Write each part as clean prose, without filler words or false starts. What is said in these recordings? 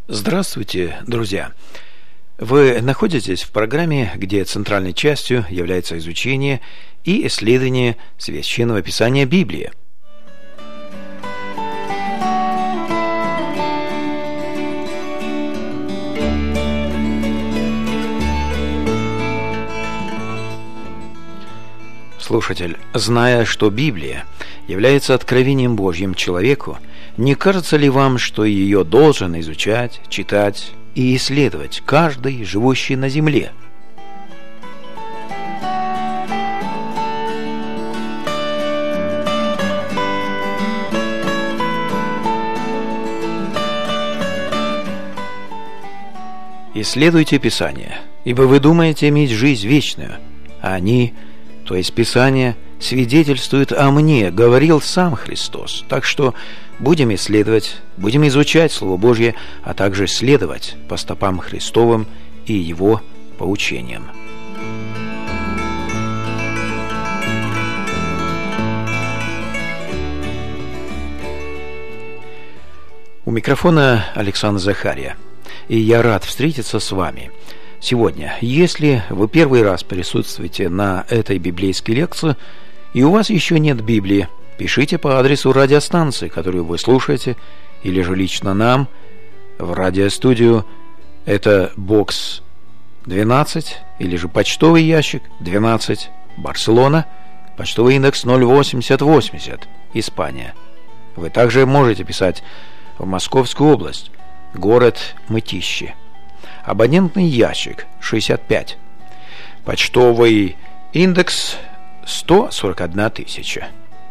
Здравствуйте, друзья! Вы находитесь в программе, где центральной частью является изучение и исследование Священного Писания Библии. Слушатель, зная, что Библия является откровением Божьим человеку, не кажется ли вам, что ее должен изучать, читать и исследовать каждый, живущий на земле? Исследуйте Писание, ибо вы думаете иметь жизнь вечную, а они, то есть Писание, свидетельствует о мне, говорил сам Христос. Так что будем исследовать, будем изучать Слово Божье, а также следовать по стопам Христовым и Его поучениям. У микрофона Александр Захария, и я рад встретиться с вами. Сегодня, если вы первый раз присутствуете на этой библейской лекции, и у вас еще нет Библии, пишите по адресу радиостанции, которую вы слушаете, или же лично нам, в радиостудию. Это бокс 12, или же почтовый ящик 12, Барселона, почтовый индекс 08080, Испания. Вы также можете писать в Московскую область, город Мытищи. Абонентный ящик 65. Почтовый индекс 141 тысяча.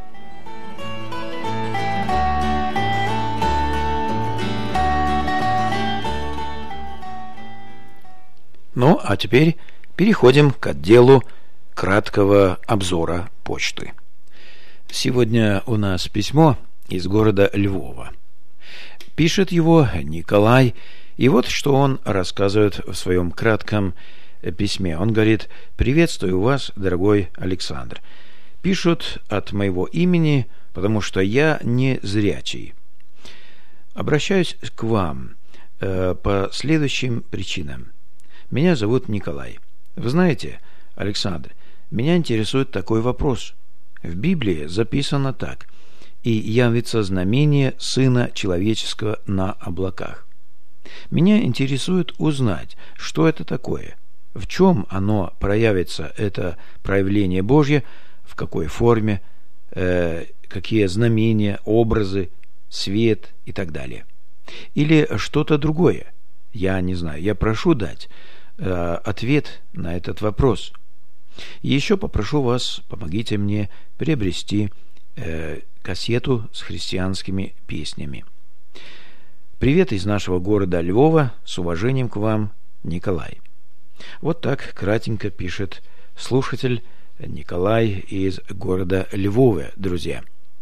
Ну, а теперь переходим к отделу краткого обзора почты. Сегодня у нас письмо из города Львова. Пишет его Николай. И вот что он рассказывает в своем кратком письме. Он говорит: «Приветствую вас, дорогой Александр. Пишут от моего имени, потому что я не зрячий. Обращаюсь к вам по следующим причинам. Меня зовут Николай. Вы знаете, Александр, меня интересует такой вопрос. В Библии записано так: «И явится знамение Сына Человеческого на облаках». Меня интересует узнать, что это такое, в чем оно проявится, это проявление Божье, в какой форме, какие знамения, образы, свет и так далее. Или что-то другое. Я не знаю. Я прошу дать ответ на этот вопрос. И еще попрошу вас, помогите мне приобрести кассету с христианскими песнями. Привет из нашего города Львова, с уважением к вам, Николай. Вот так кратенько пишет слушатель Николай из города Львова, друзья.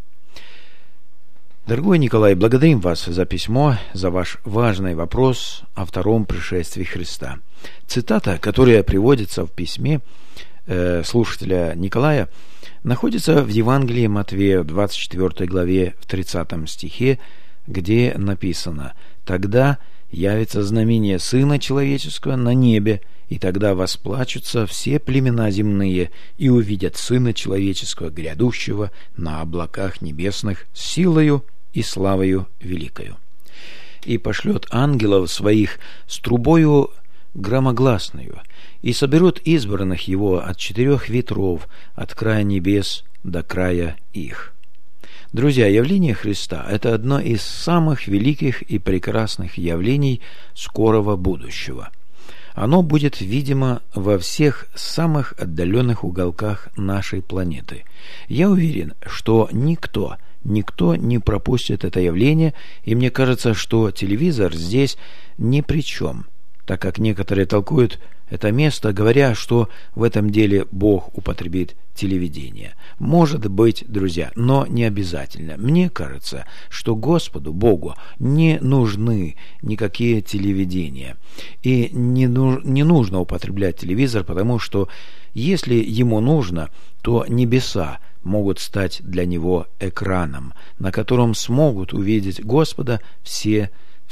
Дорогой Николай, благодарим вас за письмо, за ваш важный вопрос о втором пришествии Христа. Цитата, которая приводится в письме слушателя Николая, находится в Евангелии Матвея, в 24 главе, в 30 стихе, где написано: «Тогда явится знамение Сына Человеческого на небе, и тогда восплачутся все племена земные, и увидят Сына Человеческого, грядущего на облаках небесных, с силою и славою великою. И пошлет ангелов своих с трубою громогласною, и соберут избранных его от 4 ветров, от края небес до края их». Друзья, явление Христа – это одно из самых великих и прекрасных явлений скорого будущего. Оно будет видимо во всех самых отдаленных уголках нашей планеты. Я уверен, что никто не пропустит это явление, и мне кажется, что телевизор здесь ни при чем, так как некоторые толкуют это место, говоря, что в этом деле Бог употребит телевидение. Может быть, друзья, но не обязательно. Мне кажется, что Господу, Богу, не нужны никакие телевидения. И не нужно употреблять телевизор, потому что если ему нужно, то небеса могут стать для него экраном, на котором смогут увидеть Господа все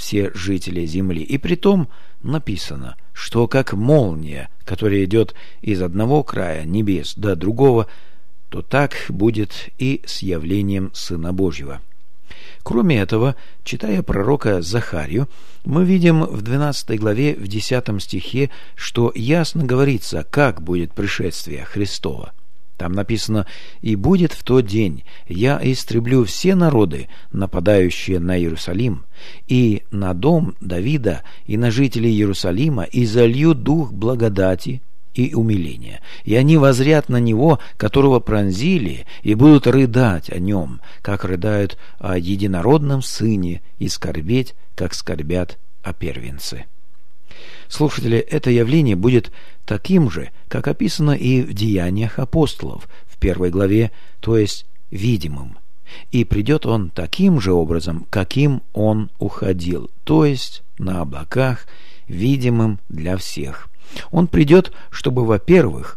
все жители земли. И притом написано, что как молния, которая идет из одного края небес до другого, то так будет и с явлением Сына Божьего. Кроме этого, читая пророка Захарию, мы видим в 12 главе, в 10 стихе, что ясно говорится, как будет пришествие Христова. Там написано: «И будет в тот день, я истреблю все народы, нападающие на Иерусалим, и на дом Давида, и на жителей Иерусалима, и залью дух благодати и умиления. И они воззрят на него, которого пронзили, и будут рыдать о нем, как рыдают о единородном сыне, и скорбеть, как скорбят о первенце». Слушатели, это явление будет таким же, как описано и в Деяниях апостолов, в 1 главе, то есть видимым. И придет он таким же образом, каким он уходил, то есть на облаках, видимым для всех. Он придет, чтобы, во-первых,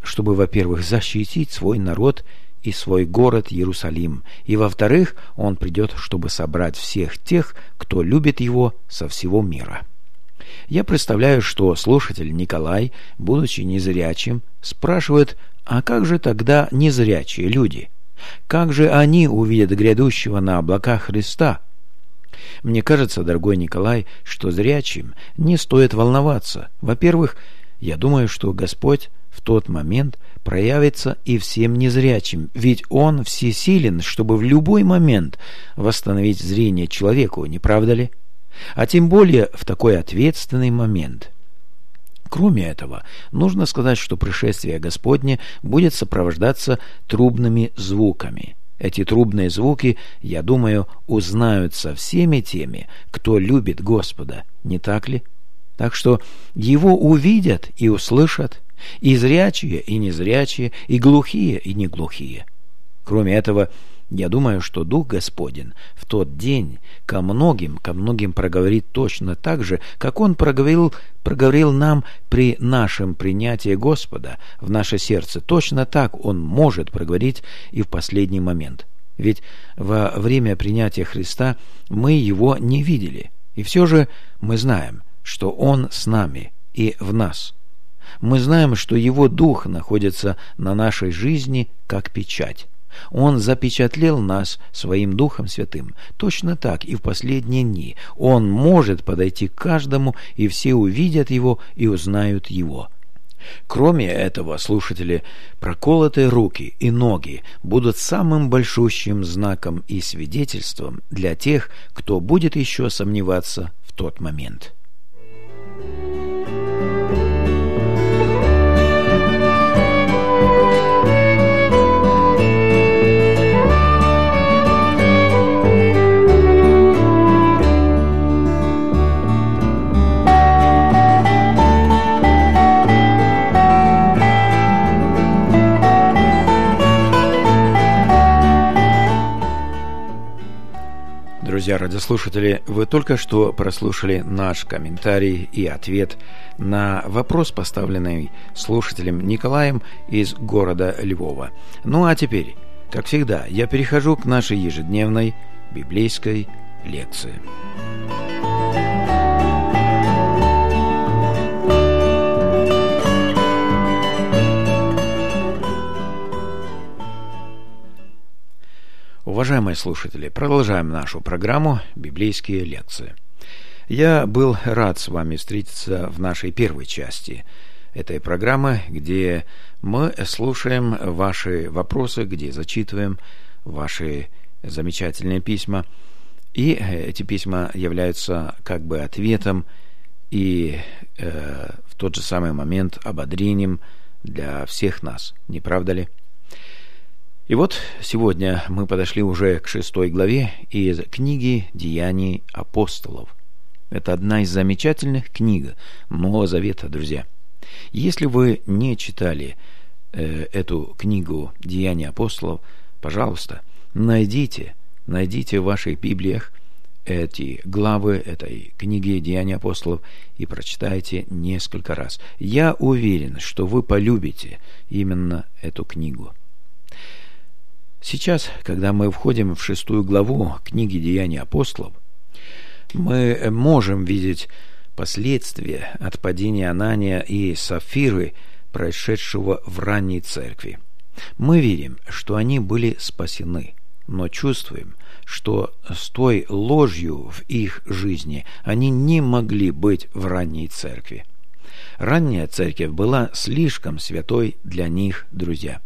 защитить свой народ и свой город Иерусалим, и, во-вторых, он придет, чтобы собрать всех тех, кто любит его со всего мира. Я представляю, что слушатель Николай, будучи незрячим, спрашивает: а как же тогда незрячие люди? Как же они увидят грядущего на облаках Христа? Мне кажется, дорогой Николай, что зрячим не стоит волноваться. Во-первых, я думаю, что Господь в тот момент проявится и всем незрячим, ведь Он всесилен, чтобы в любой момент восстановить зрение человеку, не правда ли? А тем более в такой ответственный момент. Кроме этого, нужно сказать, что пришествие Господне будет сопровождаться трубными звуками. Эти трубные звуки, я думаю, узнаются всеми теми, кто любит Господа, не так ли? Так что Его увидят и услышат и зрячие, и незрячие, и глухие, и неглухие. Кроме этого, я думаю, что Дух Господень в тот день ко многим проговорит точно так же, как Он проговорил нам при нашем принятии Господа в наше сердце. Точно так Он может проговорить и в последний момент. Ведь во время принятия Христа мы Его не видели, и все же мы знаем, что Он с нами и в нас. Мы знаем, что Его Дух находится на нашей жизни как печать. Он запечатлел нас Своим Духом Святым. Точно так и в последние дни Он может подойти к каждому, и все увидят Его и узнают Его. Кроме этого, слушатели, проколотые руки и ноги будут самым большущим знаком и свидетельством для тех, кто будет еще сомневаться в тот момент. Друзья радиослушатели, вы только что прослушали наш комментарий и ответ на вопрос, поставленный слушателем Николаем из города Львова. Ну а теперь, как всегда, я перехожу к нашей ежедневной библейской лекции. Уважаемые слушатели, продолжаем нашу программу «Библейские лекции». Я был рад с вами встретиться в нашей первой части этой программы, где мы слушаем ваши вопросы, где зачитываем ваши замечательные письма. И эти письма являются как бы ответом и в тот же самый момент ободрением для всех нас, не правда ли? И вот сегодня мы подошли уже к 6 главе из книги «Деяний апостолов». Это одна из замечательных книг Нового Завета, друзья. Если вы не читали эту книгу «Деяния апостолов», пожалуйста, найдите в ваших Библиях эти главы этой книги «Деяния апостолов» и прочитайте несколько раз. Я уверен, что вы полюбите именно эту книгу. Сейчас, когда мы входим в 6 главу книги «Деяний апостолов», Мы можем видеть последствия от падения Анания и Сапфиры, происшедшего в ранней церкви. Мы видим, что они были спасены, но чувствуем, что с той ложью в их жизни они не могли быть в ранней церкви. Ранняя церковь была слишком святой для них, друзья.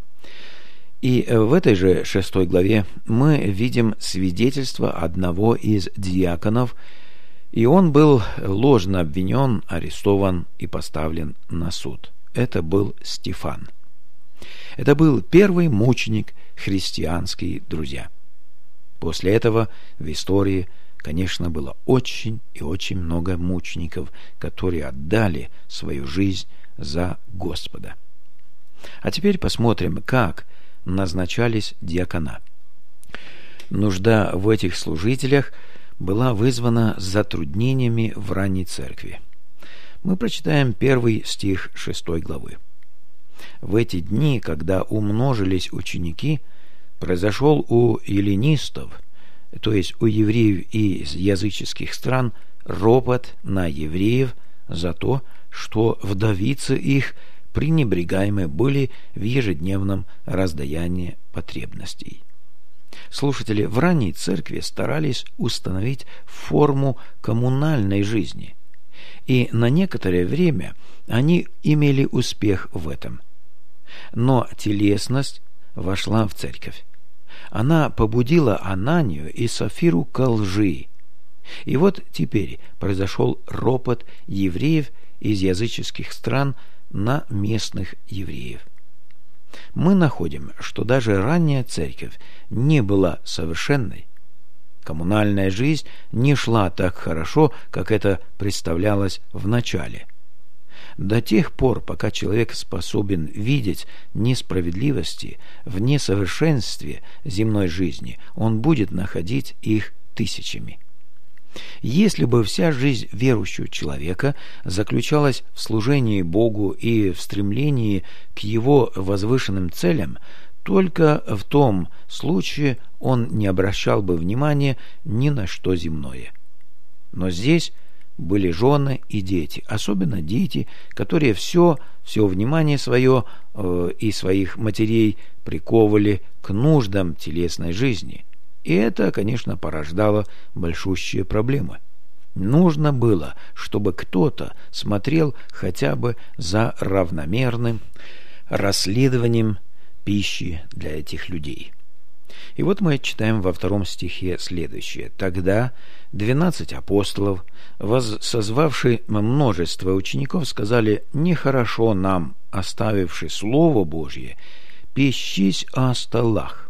И в этой же 6 главе мы видим свидетельство одного из диаконов, и он был ложно обвинен, арестован и поставлен на суд. Это был Стефан. Это был первый мученик христианский, друзья. После этого в истории, конечно, было очень и очень много мучеников, которые отдали свою жизнь за Господа. А теперь посмотрим, как назначались диакона. Нужда в этих служителях была вызвана затруднениями в ранней церкви. Мы прочитаем 1 стих 6 главы. В эти дни, когда умножились ученики, произошел у эллинистов, то есть у евреев из языческих стран, ропот на евреев за то, что вдовицы их пренебрегаемы были в ежедневном раздаянии потребностей. Слушатели в ранней церкви старались установить форму коммунальной жизни, и на некоторое время они имели успех в этом. Но телесность вошла в церковь. Она побудила Ананию и Сапфиру ко лжи. И вот теперь произошел ропот евреев из языческих стран на местных евреев. Мы находим, что даже ранняя церковь не была совершенной. Коммунальная жизнь не шла так хорошо, как это представлялось в начале. До тех пор, пока человек способен видеть несправедливости в несовершенстве земной жизни, он будет находить их тысячами. Если бы вся жизнь верующего человека заключалась в служении Богу и в стремлении к Его возвышенным целям, только в том случае он не обращал бы внимания ни на что земное. Но здесь были жены и дети, особенно дети, которые все внимание свое и своих матерей приковывали к нуждам телесной жизни. И это, конечно, порождало большущие проблемы. Нужно было, чтобы кто-то смотрел хотя бы за равномерным расследованием пищи для этих людей. И вот мы читаем во 2 стихе следующее. «Тогда 12 апостолов, созвавши множество учеников, сказали: нехорошо нам, оставивши Слово Божье, пищись о столах».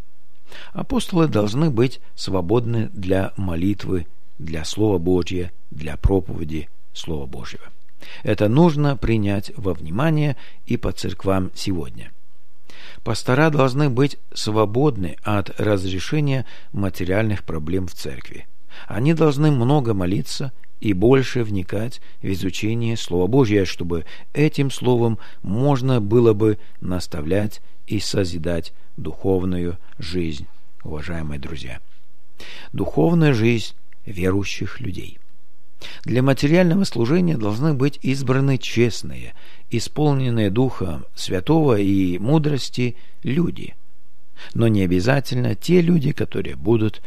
Апостолы должны быть свободны для молитвы, для Слова Божьего, для проповеди Слова Божьего. Это нужно принять во внимание и по церквам сегодня. Пастора должны быть свободны от разрешения материальных проблем в церкви. Они должны много молиться и больше вникать в изучение Слова Божьего, чтобы этим Словом можно было бы наставлять и созидать духовную жизнь, уважаемые друзья. Духовная жизнь верующих людей. Для материального служения должны быть избраны честные, исполненные Духа Святого и мудрости люди. Но не обязательно те люди, которые будут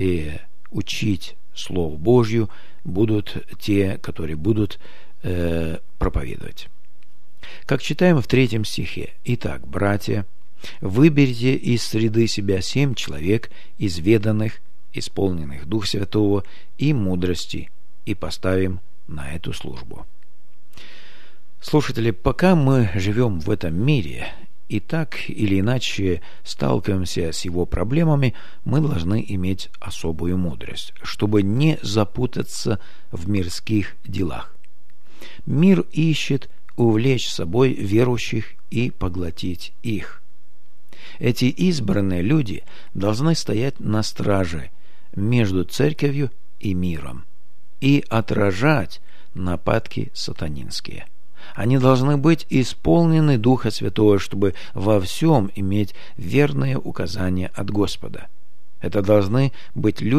учить Слову Божью, будут те, которые будут проповедовать. Как читаем в 3 стихе: «Итак, братья, выберите из среды себя 7 человек, изведанных, исполненных Духа Святого и мудрости, и поставим на эту службу». Слушатели, пока мы живем в этом мире и так или иначе сталкиваемся с его проблемами, мы должны иметь особую мудрость, чтобы не запутаться в мирских делах. Мир ищет увлечь собой верующих и поглотить их. Эти избранные люди должны стоять на страже между церковью и миром и отражать нападки сатанинские. Они должны быть исполнены Духа Святого, чтобы во всем иметь верные указания от Господа. Это должны быть люди,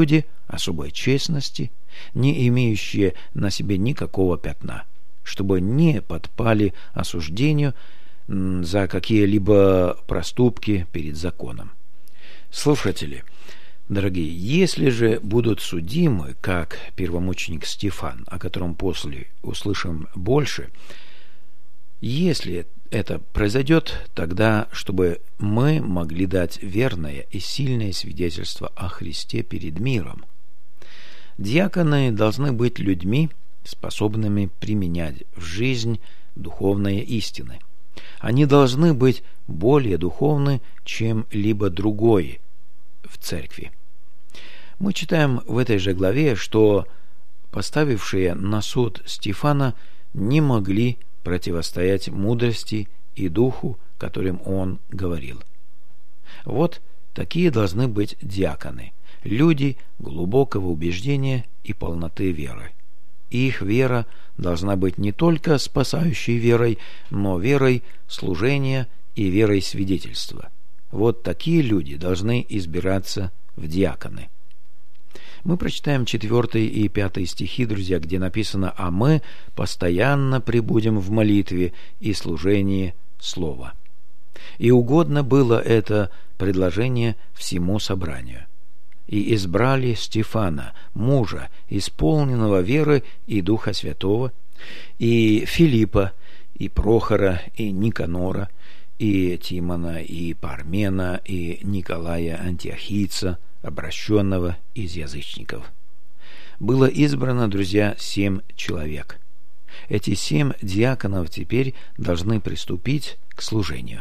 особой честности, не имеющие на себе никакого пятна, чтобы не подпали осуждению за какие-либо проступки перед законом. Слушатели, дорогие, если же будут судимы, как первомученик Стефан, о котором после услышим больше, если это произойдет, тогда, чтобы мы могли дать верное и сильное свидетельство о Христе перед миром. Диаконы должны быть людьми, способными применять в жизнь духовные истины. Они должны быть более духовны, чем либо другой в церкви. Мы читаем в этой же главе, что поставившие на суд Стефана не могли противостоять мудрости и духу, которым он говорил. Вот такие должны быть диаконы, люди глубокого убеждения и полноты веры. Их вера должна быть не только спасающей верой, но верой служения и верой свидетельства. Вот такие люди должны избираться в диаконы. Мы прочитаем 4 и 5 стихи, друзья, где написано: «А мы постоянно пребудем в молитве и служении слова». И угодно было это предложение всему собранию. И избрали Стефана, мужа, исполненного веры и Духа Святого, и Филиппа, и Прохора, и Никанора, и Тимона, и Пармена, и Николая Антиохийца, обращенного из язычников. Было избрано, друзья, 7 человек. Эти 7 диаконов теперь должны приступить к служению.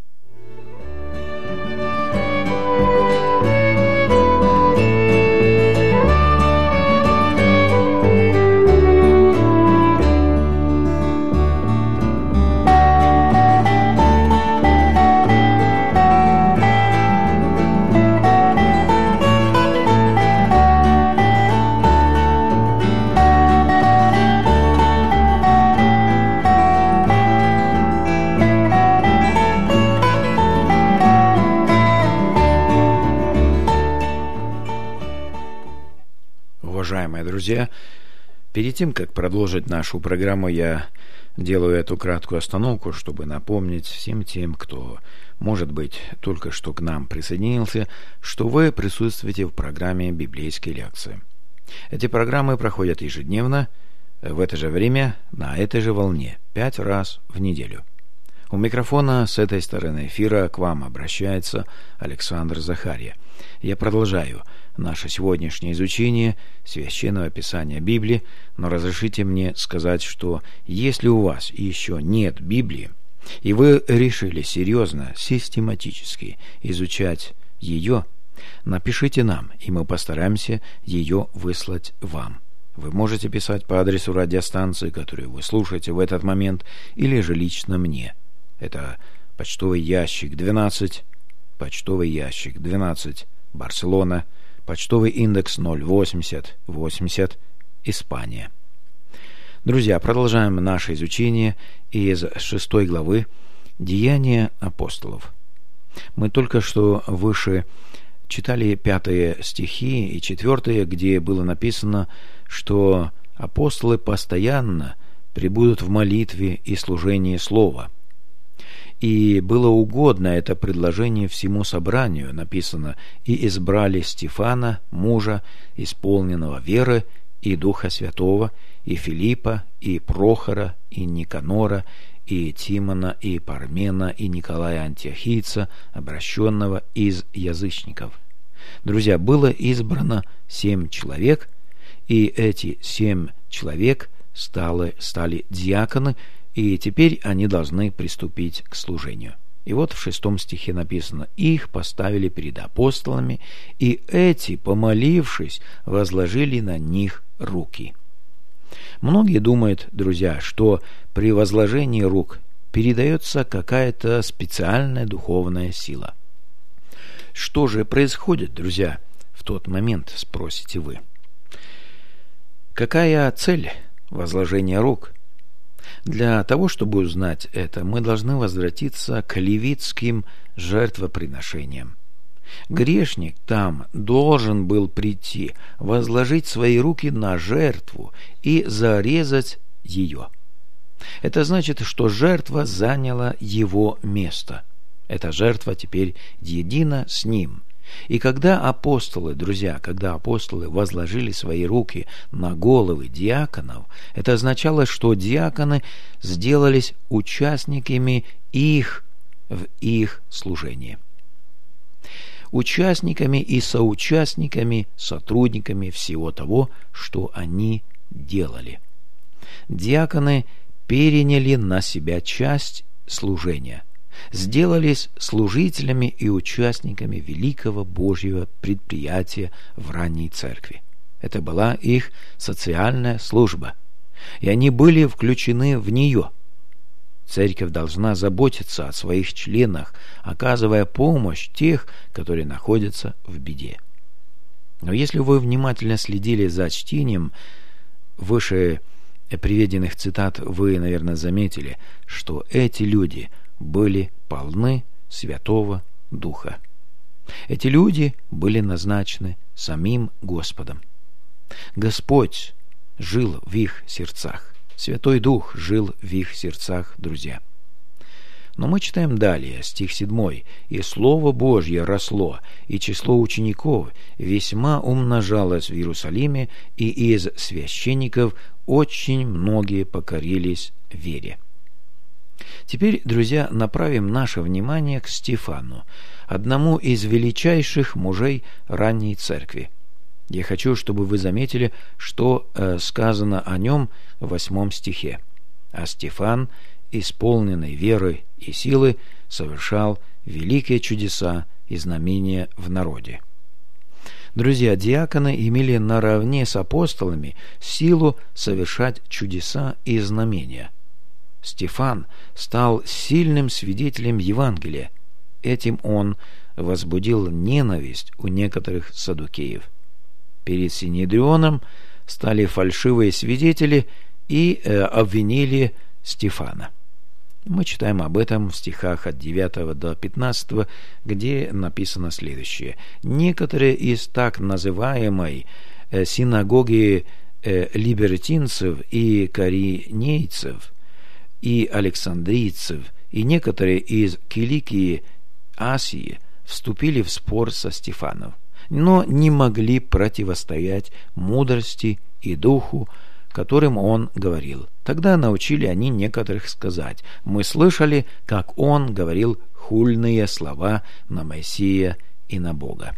Уважаемые друзья, перед тем, как продолжить нашу программу, я делаю эту краткую остановку, чтобы напомнить всем тем, кто, может быть, только что к нам присоединился, что вы присутствуете в программе «Библейские лекции». Эти программы проходят ежедневно, в это же время, на этой же волне, 5 раз в неделю. У микрофона с этой стороны эфира к вам обращается Александр Захарья. Я продолжаю наше сегодняшнее изучение Священного Писания Библии, но разрешите мне сказать, что если у вас еще нет Библии, и вы решили серьезно, систематически изучать ее, напишите нам, и мы постараемся ее выслать вам. Вы можете писать по адресу радиостанции, которую вы слушаете в этот момент, или же лично мне. Это почтовый ящик 12, Барселона, почтовый индекс 08080, Испания. Друзья, продолжаем наше изучение из 6 главы «Деяния апостолов». Мы только что выше читали 5 стихи и 4, где было написано, что апостолы постоянно пребудут в молитве и служении слова. И было угодно это предложение всему собранию, написано: «И избрали Стефана, мужа, исполненного веры и Духа Святого, и Филиппа, и Прохора, и Никанора, и Тимона, и Пармена, и Николая Антиохийца, обращенного из язычников». Друзья, было избрано 7 человек, и эти 7 человек стали диаконы, и теперь они должны приступить к служению. И вот в 6 стихе написано: «Их поставили перед апостолами, и эти, помолившись, возложили на них руки». Многие думают, друзья, что при возложении рук передается какая-то специальная духовная сила. Что же происходит, друзья, в тот момент, спросите вы? Какая цель возложения рук? Для того, чтобы узнать это, мы должны возвратиться к левитским жертвоприношениям. Грешник там должен был прийти, возложить свои руки на жертву и зарезать ее. Это значит, что жертва заняла его место. Эта жертва теперь едина с ним. И когда апостолы возложили свои руки на головы диаконов, это означало, что диаконы сделались участниками в их служении. Участниками и соучастниками, сотрудниками всего того, что они делали. Диаконы переняли на себя часть служения, сделались служителями и участниками великого Божьего предприятия в ранней церкви. Это была их социальная служба, и они были включены в нее. Церковь должна заботиться о своих членах, оказывая помощь тех, которые находятся в беде. Но если вы внимательно следили за чтением выше приведенных цитат, вы, наверное, заметили, что эти люди были полны Святого Духа. Эти люди были назначены самим Господом. Господь жил в их сердцах. Святой Дух жил в их сердцах, друзья. Но мы читаем далее, стих 7. «И Слово Божье росло, и число учеников весьма умножалось в Иерусалиме, и из священников очень многие покорились вере». Теперь, друзья, направим наше внимание к Стефану, одному из величайших мужей ранней церкви. Я хочу, чтобы вы заметили, что сказано о нем в 8 стихе. «А Стефан, исполненный веры и силы, совершал великие чудеса и знамения в народе». Друзья, диаконы имели наравне с апостолами силу совершать чудеса и знамения. Стефан стал сильным свидетелем Евангелия. Этим он возбудил ненависть у некоторых саддукеев. Перед Синедрионом стали фальшивые свидетели и обвинили Стефана. Мы читаем об этом в стихах от 9 до 15, где написано следующее. «Некоторые из так называемой синагоги либертинцев и коринейцев и александрийцев, и некоторые из Киликии, Асии вступили в спор со Стефаном, но не могли противостоять мудрости и духу, которым он говорил. Тогда научили они некоторых сказать: мы слышали, как он говорил хульные слова на Моисея и на Бога.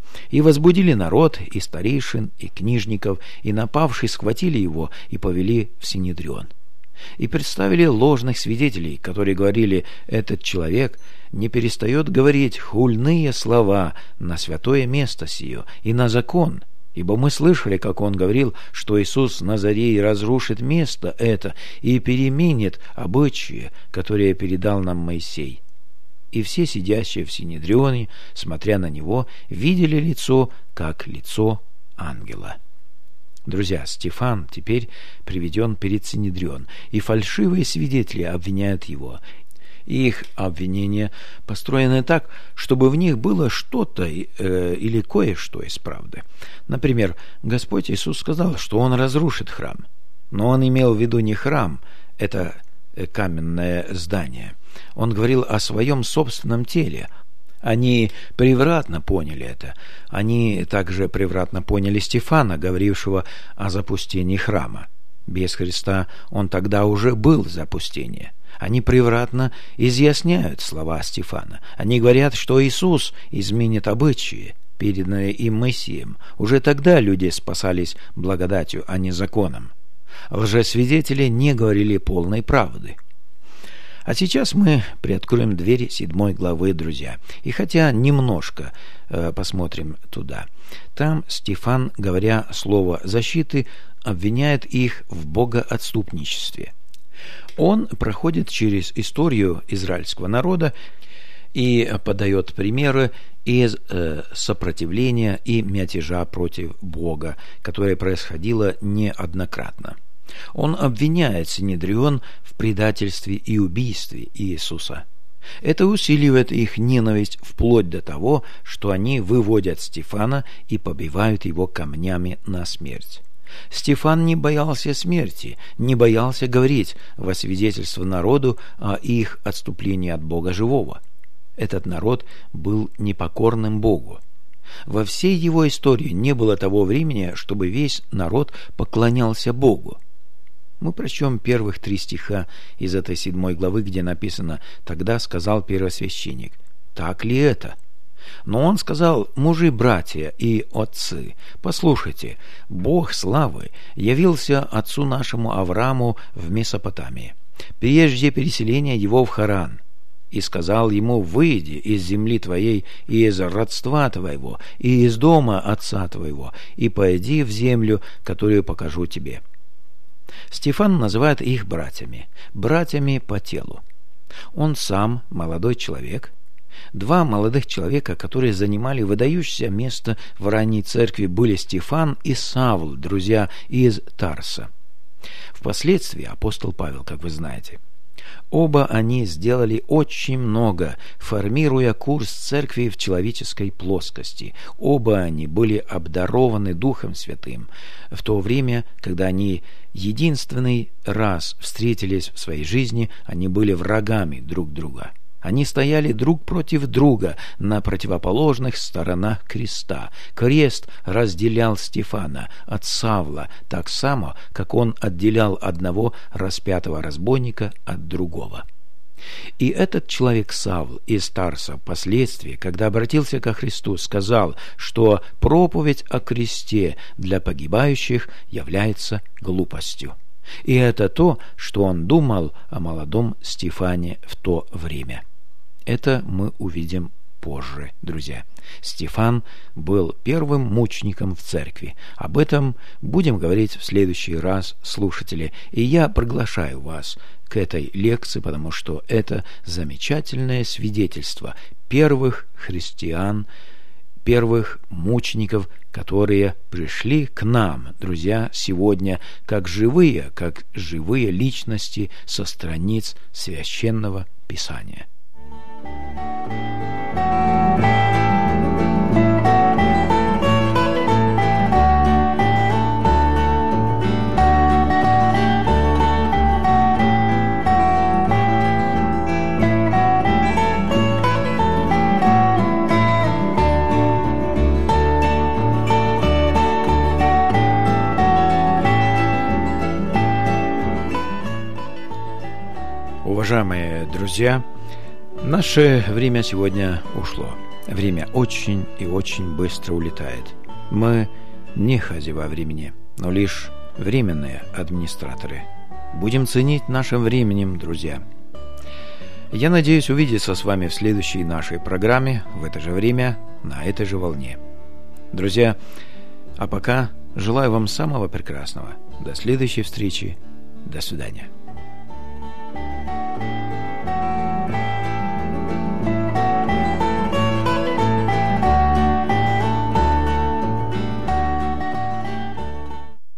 И возбудили народ, и старейшин, и книжников, и напавшие схватили его и повели в Синедрион. И представили ложных свидетелей, которые говорили: этот человек не перестает говорить хульные слова на святое место сие и на закон, ибо мы слышали, как он говорил, что Иисус Назарей разрушит место это и переменит обычаи, которые передал нам Моисей. И все сидящие в Синедрионе, смотря на него, видели лицо, как лицо ангела». Друзья, Стефан теперь приведен перед Синедрион, и фальшивые свидетели обвиняют его. Их обвинения построены так, чтобы в них было что-то или кое-что из правды. Например, Господь Иисус сказал, что Он разрушит храм. Но Он имел в виду не храм, это каменное здание. Он говорил о своем собственном теле. Они превратно поняли это. Они также превратно поняли Стефана, говорившего о запустении храма. Без Христа он тогда уже был запустение. Они превратно изъясняют слова Стефана. Они говорят, что Иисус изменит обычаи, переданные им Моисеем. Уже тогда люди спасались благодатью, а не законом. Лжесвидетели не говорили полной правды. А сейчас мы приоткроем двери 7 главы, друзья. И хотя немножко посмотрим туда. Там Стефан, говоря слово защиты, обвиняет их в богоотступничестве. Он проходит через историю израильского народа и подает примеры из сопротивления и мятежа против Бога, которое происходило неоднократно. Он обвиняет Синедрион в предательстве и убийстве Иисуса. Это усиливает их ненависть вплоть до того, что они выводят Стефана и побивают его камнями на смерть. Стефан не боялся смерти, не боялся говорить во свидетельство народу о их отступлении от Бога живого. Этот народ был непокорным Богу. Во всей его истории не было того времени, чтобы весь народ поклонялся Богу. Мы прочтем первых 3 стиха из этой 7 главы, где написано: «Тогда сказал первосвященник: так ли это? Но он сказал: мужи, братья и отцы, послушайте, Бог славы явился отцу нашему Аврааму в Месопотамии, прежде переселения его в Харан, и сказал ему: выйди из земли твоей и из родства твоего и из дома отца твоего, и пойди в землю, которую покажу тебе». Стефан называет их братьями по телу. Он сам молодой человек. 2 молодых человека, которые занимали выдающееся место в ранней церкви, были Стефан и Савл, друзья из Тарса. Впоследствии апостол Павел, как вы знаете. Оба они сделали очень много, формируя курс церкви в человеческой плоскости. Оба они были обдарованы Духом Святым в то время, когда они единственный раз встретились в своей жизни. Они были врагами друг друга. Они стояли друг против друга на противоположных сторонах креста. Крест разделял Стефана от Савла так само, как он отделял одного распятого разбойника от другого. И этот человек Савл из Тарса впоследствии, когда обратился ко Христу, сказал, что проповедь о кресте для погибающих является глупостью. И это то, что он думал о молодом Стефане в то время. Это мы увидим позже, друзья. Стефан был первым мучеником в церкви. Об этом будем говорить в следующий раз, слушатели. И я приглашаю вас к этой лекции, потому что это замечательное свидетельство первых христиан, первых мучеников, которые пришли к нам, друзья, сегодня как живые личности со страниц Священного Писания. Уважаемые друзья, наше время сегодня ушло. Время очень и очень быстро улетает. Мы не хозяева времени, но лишь временные администраторы. Будем ценить нашим временем, друзья. Я надеюсь увидеться с вами в следующей нашей программе в это же время, на этой же волне. Друзья, а пока желаю вам самого прекрасного. До следующей встречи. До свидания.